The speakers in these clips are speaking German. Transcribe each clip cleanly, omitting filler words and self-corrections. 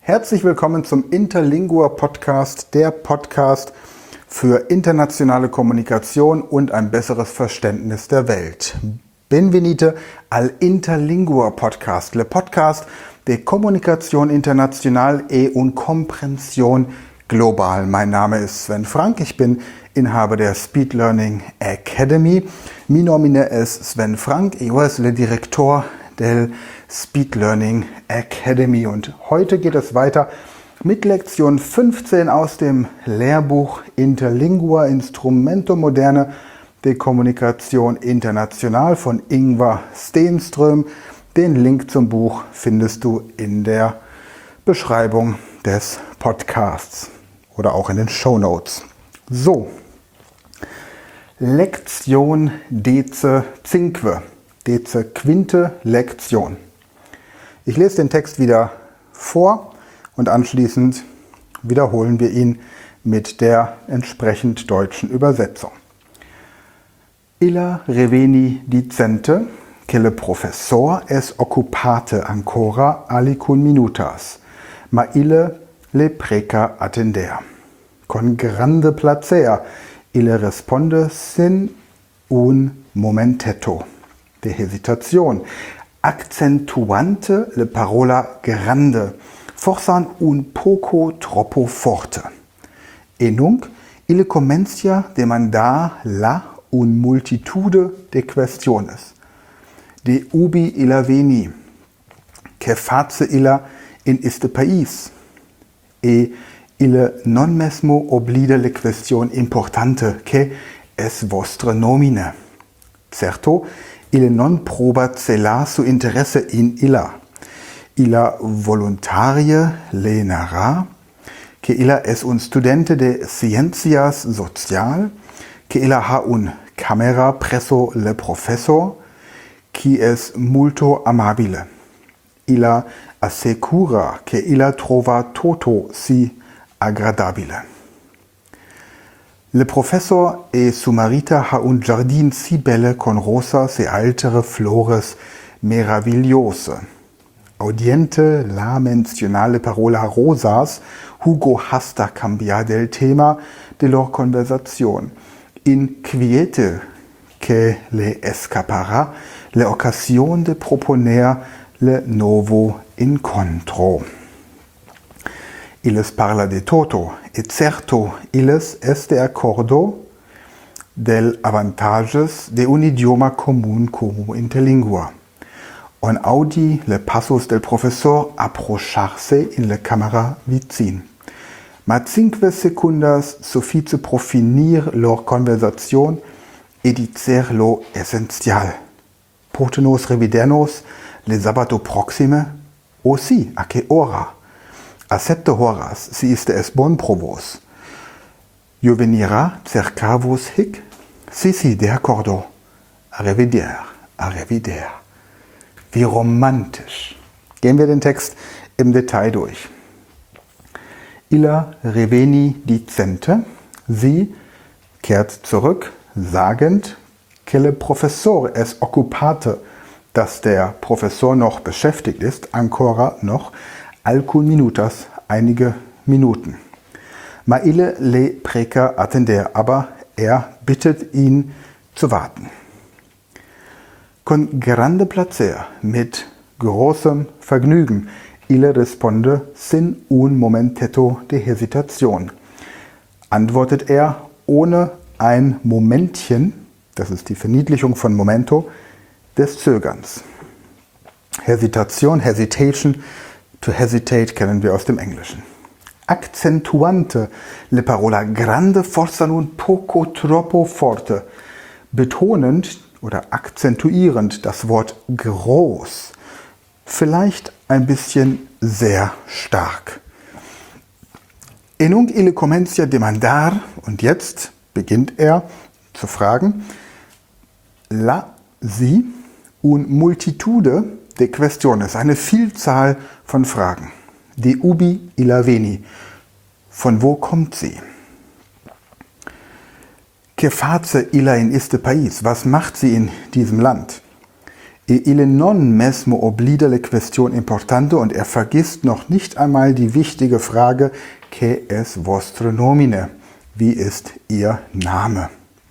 Herzlich willkommen zum Interlingua Podcast, der Podcast für internationale Kommunikation und ein besseres Verständnis der Welt. Benvenite al Interlingua Podcast, le podcast de Kommunikation international e un comprensión global. Mein Name ist Sven Frank, ich bin Inhaber der Speed Learning Academy. Mi nomine es Sven Frank, yo es le director del Speed Learning Academy. Und heute geht es weiter mit Lektion 15 aus dem Lehrbuch Interlingua Instrumento Moderne de Kommunikation International von Ingvar Stenström. Den Link zum Buch findest du in der Beschreibung des Podcasts oder auch in den Shownotes. So, Lektion Deze Cinque, Deze Quinte Lektion. Ich lese den Text wieder vor und anschließend wiederholen wir ihn mit der entsprechend deutschen Übersetzung. Illa reveni dicente che le professor es occupate ancora alicun minutas, ma ille le preca attender. Con grande placer ille responde sin un momentetto de hesitation, accentuante le parola grande, forsan un poco troppo forte. E nunc ille comencia demandar la un multitude de questiones. De ubi illa veni, che face illa in iste país, e ille non mesmo oblida le question importante, che es vostre nomine. Certo, ille non probat celar su interesse in illa. Illa voluntarie le narra, che illa es un studente de ciencias social, che illa ha un camera presso le professor, qui es multo amabile. Illa assecura che illa trova toto si agradabile. Le professor e su marita ha un giardin si belle con rosas e altere flores meravigliose. Audiente la mencionale parola rosas, Hugo hasta cambiar del tema de lor conversación. Inquiete que le escapará le ocasión de proponer le novo incontro. Illes parla de toto, et certo illes es de accordo del avantages de un idioma común como interlingua. On audi le passos del professor approcharse in le camera vicin. Ma 5 secundas suffice pro finir lor conversación e dicer lo essential. Potenos revidernos le sabato proxime, o si, a che ora? A 7 horas, si iste es bon pro vos. Io venira cercavos hic? Si, de accordo. A revider. Wie romantisch. Gehen wir den Text im Detail durch. Illa reveni dicente, sie kehrt zurück, sagend, che le professor es occupate, dass der Professor noch beschäftigt ist, ancora noch, alcun minutas, einige Minuten. Ma ille le preca attender, aber er bittet ihn zu warten. Con grande placer, mit großem Vergnügen, ille responde sin un momentetto de hesitation. Antwortet er ohne ein Momentchen, das ist die Verniedlichung von Momento, des Zögerns. Hesitation, to hesitate kennen wir aus dem Englischen. Accentuante le parola grande forza un poco troppo forte. Betonend oder akzentuierend das Wort groß. Vielleicht ein bisschen sehr stark. E nunc ille comencia demandar, und jetzt beginnt er zu fragen, sie, un multitude de questiones, eine Vielzahl von Fragen. De ubi illa veni, von wo kommt sie? Che face illa in iste país, was macht sie in diesem Land? E il non mesmo oblida le questione importante und er vergisst noch nicht einmal die wichtige Frage, che es vostro nomine? Wie ist Ihr Name?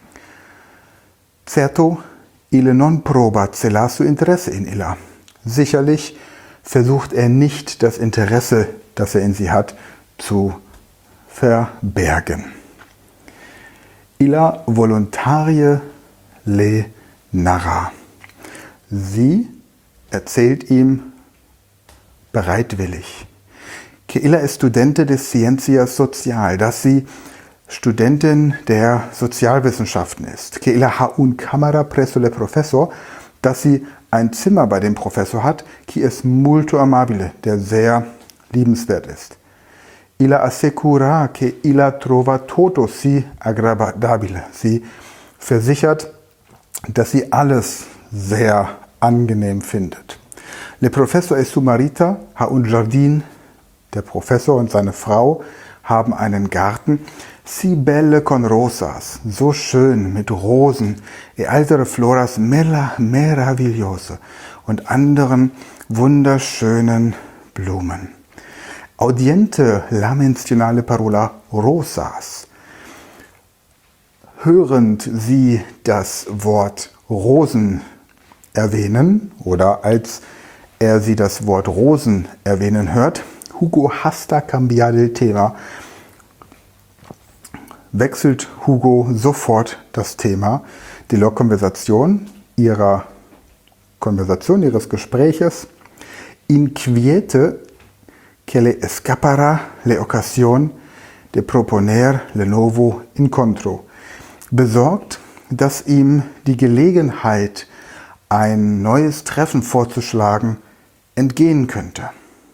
Certo, il non proba celar su interesse in illa. Sicherlich versucht er nicht, das Interesse, das er in sie hat, zu verbergen. Illa volontarie le narra. Sie erzählt ihm bereitwillig. Que illa è studente de scienzias social, dass sie Studentin der Sozialwissenschaften ist. Que illa ha un camera presso le professor, dass sie ein Zimmer bei dem Professor hat, qui es multo amabile, der sehr liebenswert ist. Illa assicura que illa trova toto si agradabile. Sie versichert, dass sie alles sehr angenehm findet. Le professor e su marita ha un giardin. Der Professor und seine Frau haben einen Garten. Si belle con rosas, so schön mit Rosen, e altere floras meravigliose und anderen wunderschönen Blumen. Audiente la menzionale parola rosas. Hörend Sie das Wort Rosen erwähnen oder als er sie das Wort Rosen erwähnen hört, Hugo hasta cambiare il tema, wechselt Hugo sofort das Thema de la conversation, ihres Gespräches, inquiete que le escapará la ocasión de proponer le nuevo encontro, besorgt, dass ihm die Gelegenheit, ein neues Treffen vorzuschlagen, entgehen könnte.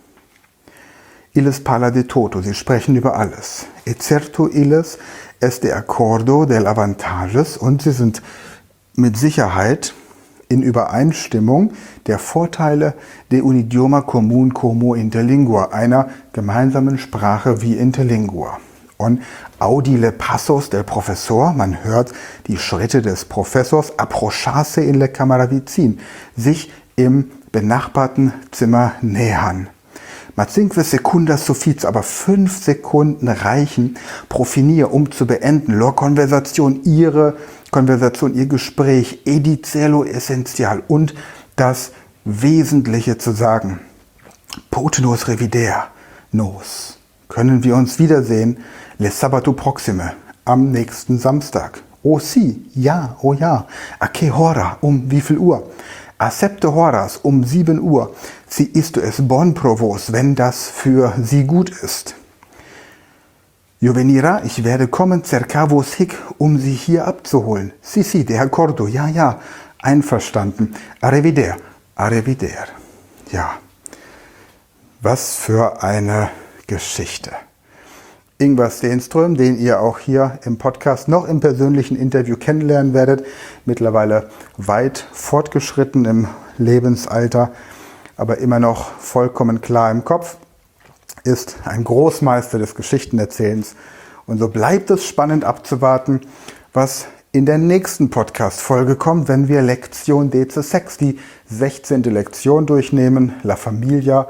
Illes parla de toto, sie sprechen über alles. E certo illes es de accordo del avantages und sie sind mit Sicherheit in Übereinstimmung der Vorteile de un idioma común como interlingua, einer gemeinsamen Sprache wie Interlingua. Und audile passos del professor, man hört die Schritte des Professors, approcharse in le camera vicin, sich im benachbarten Zimmer nähern. Ma 5 secundas suffiz, aber 5 Sekunden reichen pro finir, um zu beenden, lor Konversation, ihr Gespräch, edicelo essential und das Wesentliche zu sagen. Potenos revider, nos. Können wir uns wiedersehen, le sabato proxime, am nächsten Samstag. Oh si, ja, oh ja. A que hora, um wie viel Uhr? A septe horas, um 7 Uhr. Si isto es bon provos, wenn das für Sie gut ist. Io venira, ich werde kommen, cercavos hic, um Sie hier abzuholen. Si, de accordo, ja, ja, einverstanden. Arriveder, arriveder. Ja, was für eine Geschichte. Ingvar Stenström, den ihr auch hier im Podcast noch im persönlichen Interview kennenlernen werdet, mittlerweile weit fortgeschritten im Lebensalter, aber immer noch vollkommen klar im Kopf, ist ein Großmeister des Geschichtenerzählens. Und so bleibt es spannend abzuwarten, was in der nächsten Podcast-Folge kommt, wenn wir Lektion 16, die 16. Lektion durchnehmen, La Familia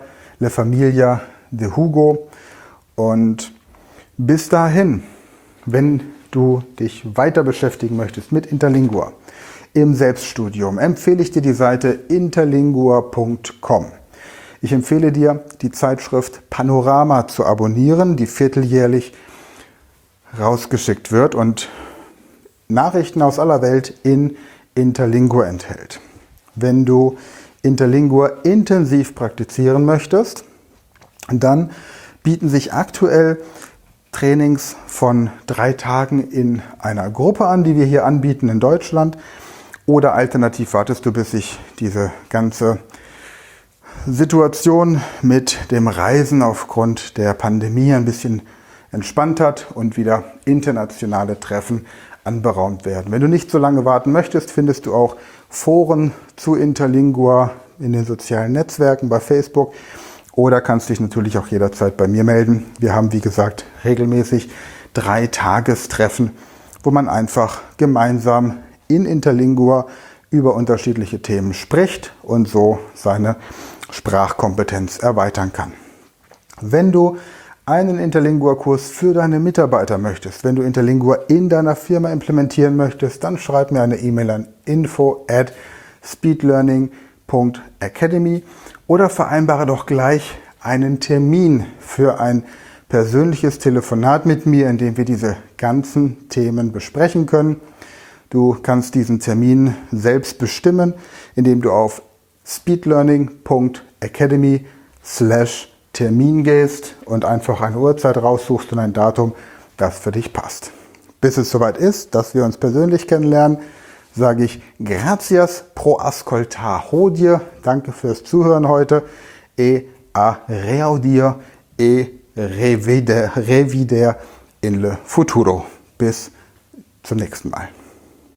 de Hugo. Und bis dahin, wenn du dich weiter beschäftigen möchtest mit Interlingua im Selbststudium, empfehle ich dir die Seite interlingua.com. Ich empfehle dir, die Zeitschrift Panorama zu abonnieren, die vierteljährlich rausgeschickt wird und Nachrichten aus aller Welt in Interlingua enthält. Wenn du Interlingua intensiv praktizieren möchtest, dann bieten sich aktuell Trainings von 3 Tagen in einer Gruppe an, die wir hier anbieten in Deutschland. Oder alternativ wartest du, bis sich diese ganze Situation mit dem Reisen aufgrund der Pandemie ein bisschen entspannt hat und wieder internationale Treffen anberaumt werden. Wenn du nicht so lange warten möchtest, findest du auch Foren zu Interlingua in den sozialen Netzwerken bei Facebook oder kannst dich natürlich auch jederzeit bei mir melden. Wir haben, wie gesagt, regelmäßig 3 Tagestreffen, wo man einfach gemeinsam in Interlingua über unterschiedliche Themen spricht und so seine Sprachkompetenz erweitern kann. Wenn du einen Interlingua-Kurs für deine Mitarbeiter möchtest, wenn du Interlingua in deiner Firma implementieren möchtest, dann schreib mir eine E-Mail an info@speedlearning.academy oder vereinbare doch gleich einen Termin für ein persönliches Telefonat mit mir, in dem wir diese ganzen Themen besprechen können. Du kannst diesen Termin selbst bestimmen, indem du auf speedlearning.academy/Termin gehst und einfach eine Uhrzeit raussuchst und ein Datum, das für dich passt. Bis es soweit ist, dass wir uns persönlich kennenlernen, sage ich Gracias pro ascoltar hodie. Danke fürs Zuhören heute. E a reaudir e revider in le futuro. Bis zum nächsten Mal.